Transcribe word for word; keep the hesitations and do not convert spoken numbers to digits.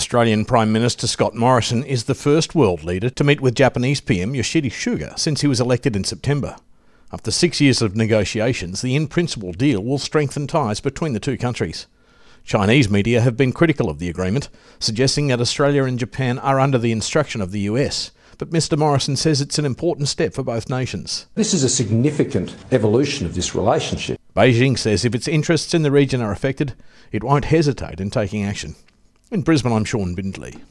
Australian Prime Minister Scott Morrison is the first world leader to meet with Japanese P M Yoshihide Suga since he was elected in September. After six years of negotiations, the in-principle deal will strengthen ties between the two countries. Chinese media have been critical of the agreement, suggesting that Australia and Japan are under the instruction of the U S. But Mr Morrison says it's an important step for both nations. This is a significant evolution of this relationship. Beijing says if its interests in the region are affected, it won't hesitate in taking action. In Brisbane, I'm Sean Bindley.